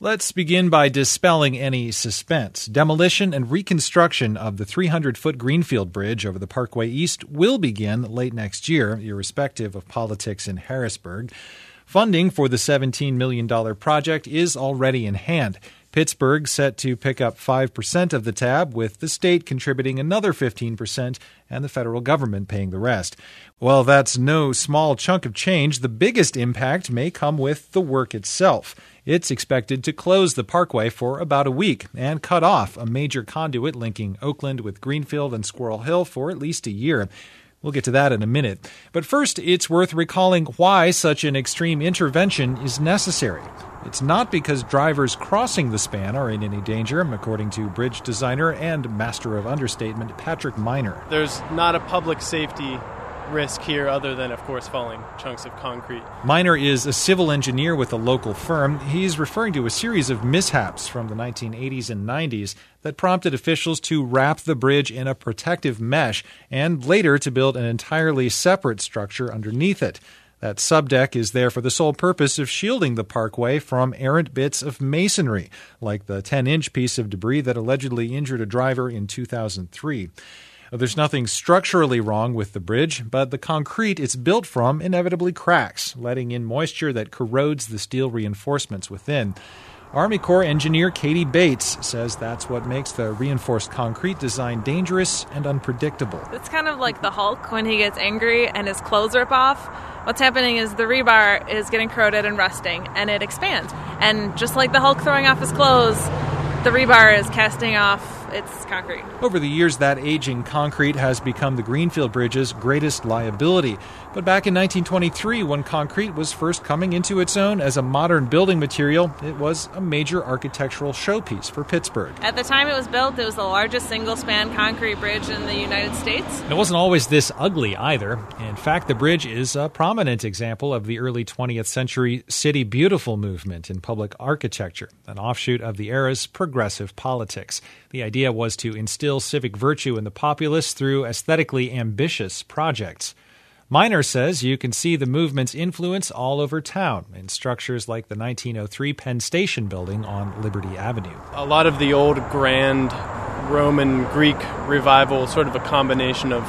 Let's begin by dispelling any suspense. Demolition and reconstruction of the 300-foot Greenfield Bridge over the Parkway East will begin late next year, irrespective of politics in Harrisburg. Funding for the $17 million project is already in hand. Pittsburgh set to pick up 5% of the tab, with the state contributing another 15% and the federal government paying the rest. Well, that's no small chunk of change. The biggest impact may come with the work itself. It's expected to close the parkway for about a week and cut off a major conduit linking Oakland with Greenfield and Squirrel Hill for at least a year. We'll get to that in a minute. But first, it's worth recalling why such an extreme intervention is necessary. It's not because drivers crossing the span are in any danger, according to bridge designer and master of understatement Patrick Miner. There's not a public safety risk here other than, of course, falling chunks of concrete. Miner is a civil engineer with a local firm. He's referring to a series of mishaps from the 1980s and 90s that prompted officials to wrap the bridge in a protective mesh and later to build an entirely separate structure underneath it. That subdeck is there for the sole purpose of shielding the parkway from errant bits of masonry, like the 10-inch piece of debris that allegedly injured a driver in 2003. There's nothing structurally wrong with the bridge, but the concrete it's built from inevitably cracks, letting in moisture that corrodes the steel reinforcements within. Army Corps engineer Katie Bates says that's what makes the reinforced concrete design dangerous and unpredictable. It's kind of like the Hulk when he gets angry and his clothes rip off. What's happening is the rebar is getting corroded and rusting, and it expands. And just like the Hulk throwing off his clothes, the rebar is casting off its concrete. Over the years, that aging concrete has become the Greenfield Bridge's greatest liability. But back in 1923, when concrete was first coming into its own as a modern building material, it was a major architectural showpiece for Pittsburgh. At the time it was built, it was the largest single-span concrete bridge in the United States. It wasn't always this ugly either. In fact, the bridge is a prominent example of the early 20th century City Beautiful movement in public architecture, an offshoot of the era's progressive politics. The idea was to instill civic virtue in the populace through aesthetically ambitious projects. Miner says you can see the movement's influence all over town in structures like the 1903 Penn Station building on Liberty Avenue. A lot of the old grand Roman Greek revival, sort of a combination of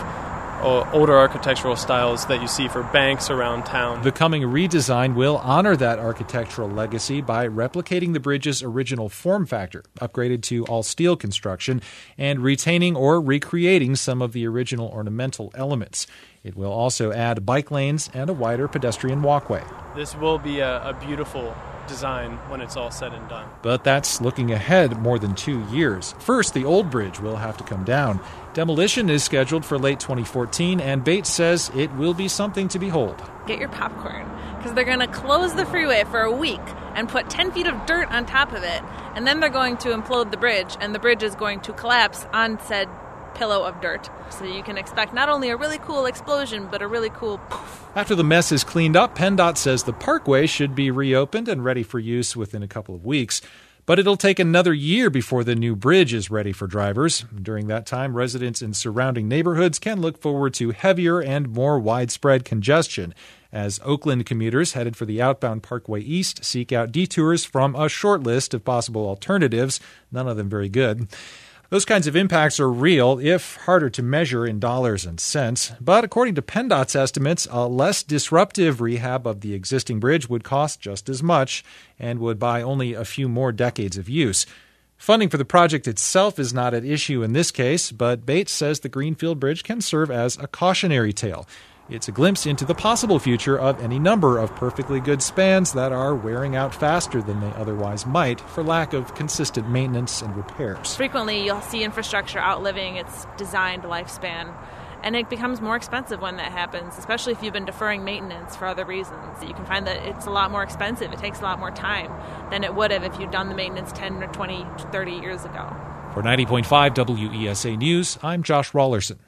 older architectural styles that you see for banks around town. The coming redesign will honor that architectural legacy by replicating the bridge's original form factor, upgraded to all-steel construction, and retaining or recreating some of the original ornamental elements. It will also add bike lanes and a wider pedestrian walkway. This will be a beautiful design when it's all said and done. But that's looking ahead more than 2 years. First, the old bridge will have to come down. Demolition is scheduled for late 2014, and Bates says it will be something to behold. Get your popcorn, because they're going to close the freeway for a week and put 10 feet of dirt on top of it, and then they're going to implode the bridge, and the bridge is going to collapse on said pillow of dirt. So you can expect not only a really cool explosion, but a really cool poof. After the mess is cleaned up, PennDOT says the parkway should be reopened and ready for use within a couple of weeks. But it'll take another year before the new bridge is ready for drivers. During that time, residents in surrounding neighborhoods can look forward to heavier and more widespread congestion as Oakland commuters headed for the outbound Parkway East seek out detours from a short list of possible alternatives, none of them very good. Those kinds of impacts are real, if harder to measure in dollars and cents. But according to PennDOT's estimates, a less disruptive rehab of the existing bridge would cost just as much and would buy only a few more decades of use. Funding for the project itself is not at issue in this case, but Bates says the Greenfield Bridge can serve as a cautionary tale. It's a glimpse into the possible future of any number of perfectly good spans that are wearing out faster than they otherwise might for lack of consistent maintenance and repairs. Frequently, you'll see infrastructure outliving its designed lifespan, and it becomes more expensive when that happens, especially if you've been deferring maintenance for other reasons. You can find that it's a lot more expensive. It takes a lot more time than it would have if you'd done the maintenance 10 or 20, 30 years ago. For 90.5 WESA News, I'm Josh Rawlerson.